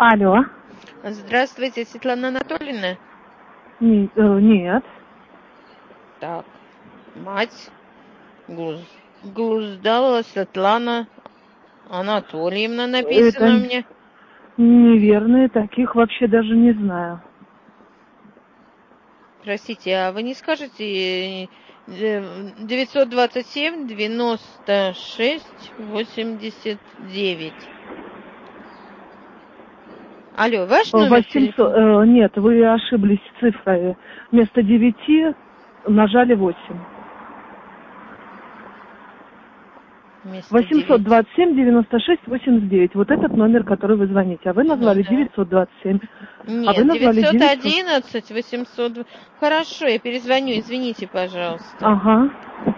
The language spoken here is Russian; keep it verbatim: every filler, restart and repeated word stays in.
Алло. Здравствуйте, Светлана Анатольевна. Не- э, нет. Так, мать Глуз... Глуздалова Светлана Анатольевна написано Это у меня. неверные, таких вообще даже не знаю. Простите, а вы не скажете э, девятьсот двадцать семь девяносто шесть восемьдесят девять? Алло, ваш номер восемьсот, телефона? э, нет, вы ошиблись цифрой. Вместо девяти нажали восемь. Вместо восемьсот девяти. двадцать семь девяносто шесть восемьдесят девять. Вот этот номер, который вы звоните. А вы Ну назвали да. девятьсот двадцать семь. А вы Нет, назвали девятьсот девятьсот. одиннадцать восемьсот. Хорошо, я перезвоню, извините, пожалуйста. Ага.